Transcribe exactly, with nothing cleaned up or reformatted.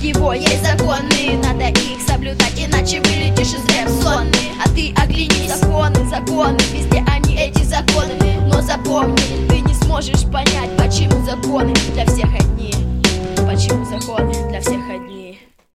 его есть законы, надо их соблюдать, иначе вылетишь из рэп-зоны. А ты оглянись, законы, законы, везде они эти законы. Но запомни, ты не сможешь понять, почему законы для всех